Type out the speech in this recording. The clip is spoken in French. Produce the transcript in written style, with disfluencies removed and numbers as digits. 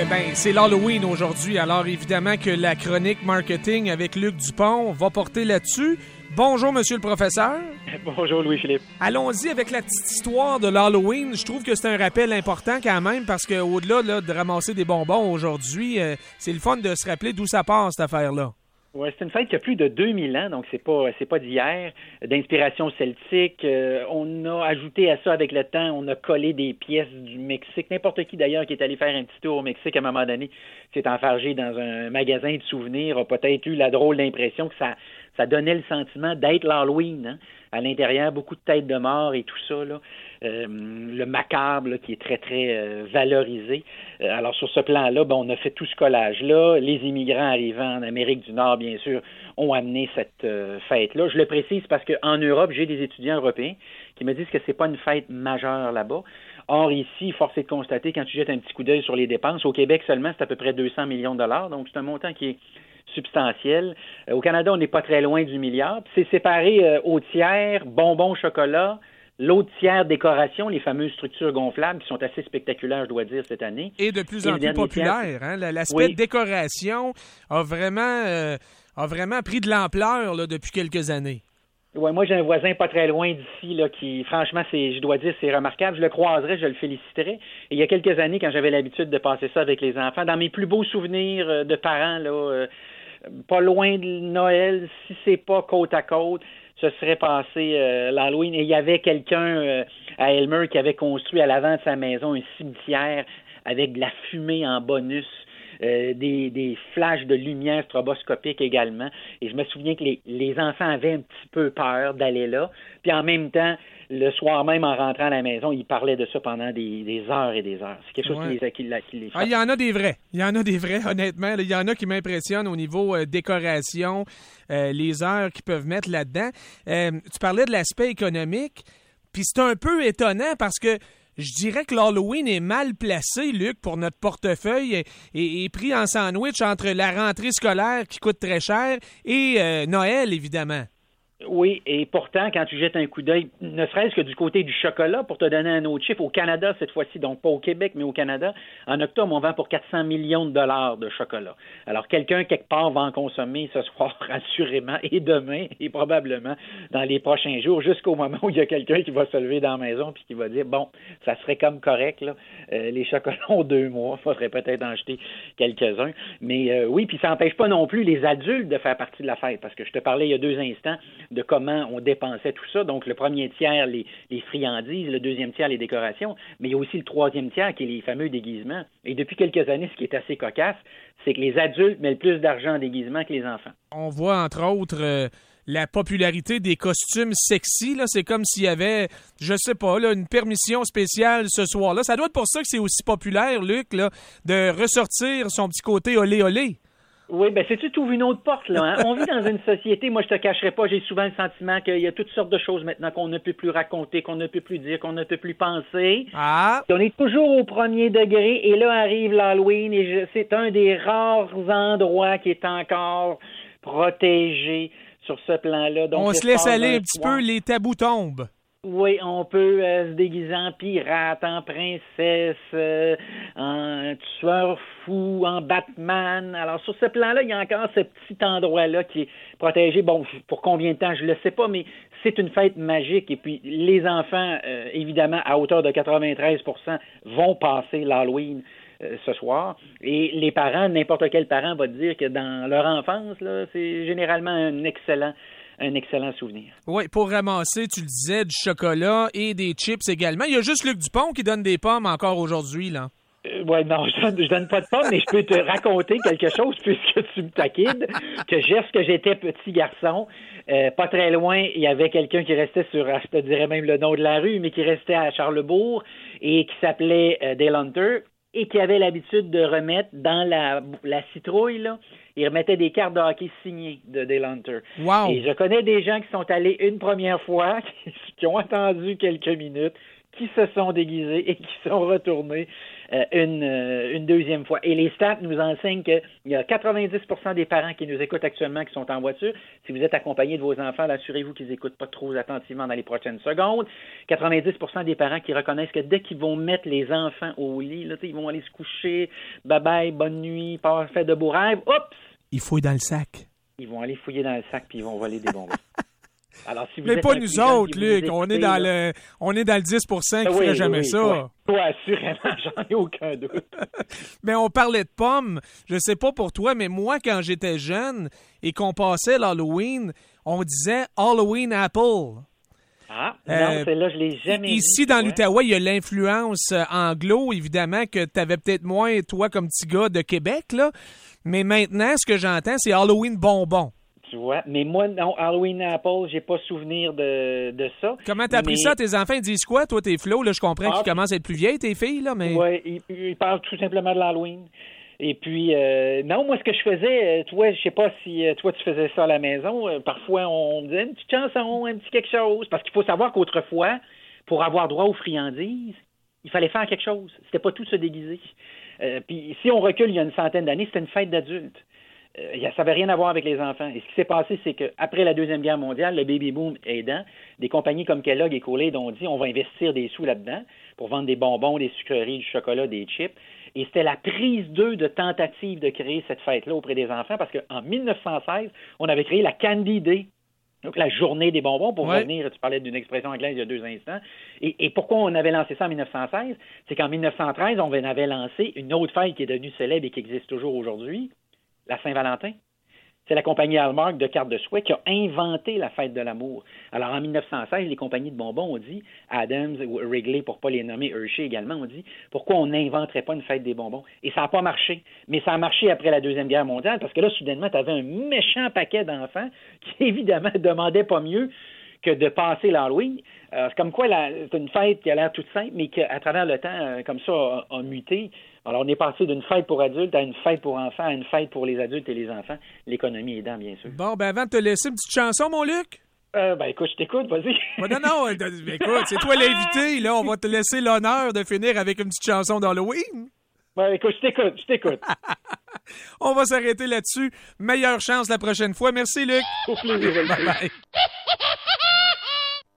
c'est l'Halloween aujourd'hui. Alors, évidemment que la chronique marketing avec Luc Dupont va porter là-dessus. Bonjour, monsieur le professeur. Bonjour, Louis-Philippe. Allons-y avec la petite histoire de l'Halloween. Je trouve que c'est un rappel important quand même parce qu'au-delà là, de ramasser des bonbons aujourd'hui, c'est le fun de se rappeler d'où ça part, cette affaire-là. Ouais, c'est une fête qui a plus de 2000 ans, donc c'est pas d'hier, d'inspiration celtique. On a ajouté à ça avec le temps, on a collé des pièces du Mexique. N'importe qui d'ailleurs qui est allé faire un petit tour au Mexique à un moment donné, s'est enfargé dans un magasin de souvenirs, a peut-être eu la drôle d'impression que ça donnait le sentiment d'être l'Halloween, hein? À l'intérieur, beaucoup de têtes de mort et tout ça, là. Le macabre là, qui est très, très valorisé. Alors, sur ce plan-là, on a fait tout ce collage-là. Les immigrants arrivant en Amérique du Nord, bien sûr, ont amené cette fête-là. Je le précise parce qu'en Europe, j'ai des étudiants européens qui me disent que c'est pas une fête majeure là-bas. Or, ici, force est de constater, quand tu jettes un petit coup d'œil sur les dépenses, au Québec seulement, c'est à peu près 200 millions de dollars. Donc, c'est un montant qui est substantiel. Au Canada, on n'est pas très loin du milliard. Puis c'est séparé au tiers, bonbons, chocolat, l'autre tiers, décoration, les fameuses structures gonflables qui sont assez spectaculaires, je dois dire, cette année. Et de plus en plus populaire. Hein? L'aspect de décoration a vraiment pris de l'ampleur là, depuis quelques années. Ouais, moi, j'ai un voisin pas très loin d'ici là, qui, franchement, je dois dire, c'est remarquable. Je le croiserais, je le féliciterais. Et il y a quelques années, quand j'avais l'habitude de passer ça avec les enfants, dans mes plus beaux souvenirs de parents, là, pas loin de Noël, si c'est pas côte à côte, ce serait passé l'Halloween. Et il y avait quelqu'un à Elmer qui avait construit à l'avant de sa maison un cimetière avec de la fumée en bonus. Des flashs de lumière stroboscopique également. Et je me souviens que les enfants avaient un petit peu peur d'aller là. Puis en même temps, le soir même, en rentrant à la maison, ils parlaient de ça pendant des heures et des heures. C'est quelque chose qui les il y en a des vrais. Il y en a des vrais, honnêtement. Il y en a qui m'impressionnent au niveau décoration, les heures qu'ils peuvent mettre là-dedans. Tu parlais de l'aspect économique, puis c'est un peu étonnant parce que je dirais que l'Halloween est mal placé, Luc, pour notre portefeuille et pris en sandwich entre la rentrée scolaire qui coûte très cher et Noël, évidemment. Oui, et pourtant, quand tu jettes un coup d'œil, ne serait-ce que du côté du chocolat, pour te donner un autre chiffre, au Canada cette fois-ci, donc pas au Québec, mais au Canada, en octobre, on vend pour 400 millions de dollars de chocolat. Alors, quelqu'un, quelque part, va en consommer ce soir, assurément, et demain, et probablement dans les prochains jours, jusqu'au moment où il y a quelqu'un qui va se lever dans la maison puis qui va dire, bon, ça serait comme correct, là, les chocolats ont 2 mois, il faudrait peut-être en jeter quelques-uns. Mais oui, puis ça n'empêche pas non plus les adultes de faire partie de la fête, parce que je te parlais il y a 2 instants de comment on dépensait tout ça. Donc, le premier tiers, les friandises, le deuxième tiers, les décorations, mais il y a aussi le troisième tiers qui est les fameux déguisements. Et depuis quelques années, ce qui est assez cocasse, c'est que les adultes mettent plus d'argent en déguisement que les enfants. On voit, entre autres, la popularité des costumes sexy. Là, c'est comme s'il y avait, je sais pas, là, une permission spéciale ce soir-là. Ça doit être pour ça que c'est aussi populaire, Luc, là, de ressortir son petit côté olé-olé. Oui, c'est-tu t'ouvres une autre porte, là, hein? On vit dans une société, moi je te cacherai pas, j'ai souvent le sentiment qu'il y a toutes sortes de choses maintenant qu'on ne peut plus raconter, qu'on ne peut plus dire, qu'on ne peut plus penser. Ah! On est toujours au premier degré, et là arrive l'Halloween, et c'est un des rares endroits qui est encore protégé sur ce plan-là. Donc, on se laisse aller un petit peu, les tabous tombent. Oui, on peut se déguiser en pirate, en princesse, en tueur fou, en Batman. Alors, sur ce plan-là, il y a encore ce petit endroit-là qui est protégé. Bon, pour combien de temps, je ne le sais pas, mais c'est une fête magique. Et puis, les enfants, évidemment, à hauteur de 93%, vont passer l'Halloween ce soir. Et les parents, n'importe quel parent va te dire que dans leur enfance, là, c'est généralement un excellent souvenir. Oui, pour ramasser, tu le disais, du chocolat et des chips également. Il y a juste Luc Dupont qui donne des pommes encore aujourd'hui, là. Oui, non, je donne pas de pommes, mais je peux te raconter quelque chose puisque tu me taquines, que lorsque j'étais petit garçon, pas très loin, il y avait quelqu'un qui restait sur, je te dirais même le nom de la rue, mais qui restait à Charlesbourg et qui s'appelait Dale Hunter et qui avait l'habitude de remettre dans la citrouille, là, il remettait des cartes de hockey signées de Dale Hunter. Wow. Et je connais des gens qui sont allés une première fois, qui ont attendu quelques minutes, qui se sont déguisés et qui sont retournés une deuxième fois. Et les stats nous enseignent qu'il y a 90% des parents qui nous écoutent actuellement qui sont en voiture. Si vous êtes accompagné de vos enfants, assurez-vous qu'ils n'écoutent pas trop attentivement dans les prochaines secondes. 90% des parents qui reconnaissent que dès qu'ils vont mettre les enfants au lit, là, ils vont aller se coucher, bye-bye, bonne nuit, fait de beaux rêves, oups! Ils fouillent dans le sac. Ils vont aller fouiller dans le sac puis ils vont voler des bonbons. Alors, si vous mais êtes pas nous autres, Luc. Écoutez, on est dans le 10% qui ferait jamais ça. Toi, assurément, j'en ai aucun doute. Mais on parlait de pommes. Je sais pas pour toi, mais moi, quand j'étais jeune et qu'on passait l'Halloween, on disait Halloween Apple. Ah, non, celle-là, je l'ai jamais Ici, dans l'Outaouais, il y a l'influence anglo, évidemment, que tu avais peut-être moins, toi, comme petit gars de Québec, là. Mais maintenant, ce que j'entends, c'est Halloween bonbon. Tu vois, mais moi, non, Halloween Apple, j'ai pas souvenir de ça. Comment t'as appris ça? Tes enfants, ils disent quoi? Toi, t'es Flo, là, je comprends qu'ils commencent à être plus vieilles, tes filles, là, mais... Oui, ils parlent tout simplement de l'Halloween. Et puis, non, moi, ce que je faisais, toi, je sais pas si toi, tu faisais ça à la maison. Parfois, on me disait une petite chanson, un petit quelque chose. Parce qu'il faut savoir qu'autrefois, pour avoir droit aux friandises, il fallait faire quelque chose. C'était pas tout se déguiser. Puis, si on recule il y a une centaine d'années, c'était une fête d'adultes. Ça n'avait rien à voir avec les enfants. Et ce qui s'est passé, c'est qu'après la Deuxième Guerre mondiale, le baby-boom aidant, des compagnies comme Kellogg et Kool-Aid ont dit on va investir des sous là-dedans pour vendre des bonbons, des sucreries, du chocolat, des chips. Et c'était la prise d'eux de tentative de créer cette fête-là auprès des enfants parce qu'en 1916, on avait créé la Candy Day. Donc, la journée des bonbons, pour revenir, tu parlais d'une expression anglaise il y a 2 instants. Et pourquoi on avait lancé ça en 1916? C'est qu'en 1913, on avait lancé une autre fête qui est devenue célèbre et qui existe toujours aujourd'hui, la Saint-Valentin. C'est la compagnie Hallmark de cartes de souhait qui a inventé la fête de l'amour. Alors, en 1916, les compagnies de bonbons ont dit, Adams ou Wrigley, pour ne pas les nommer, Hershey également, ont dit, pourquoi on n'inventerait pas une fête des bonbons? Et ça n'a pas marché. Mais ça a marché après la Deuxième Guerre mondiale, parce que là, soudainement, tu avais un méchant paquet d'enfants qui, évidemment, ne demandaient pas mieux que de passer l'Halloween. C'est comme quoi, c'est une fête qui a l'air toute simple, mais qui, à travers le temps, comme ça, a muté. Alors, on est passé d'une fête pour adultes à une fête pour enfants, à une fête pour les adultes et les enfants, l'économie aidant, bien sûr. Bon, ben avant de te laisser une petite chanson, mon Luc. Écoute, je t'écoute, vas-y. Non, écoute, c'est toi l'invité, là, on va te laisser l'honneur de finir avec une petite chanson d'Halloween. Écoute, je t'écoute. On va s'arrêter là-dessus. Meilleure chance la prochaine fois. Merci, Luc. Au plaisir. Bye bye.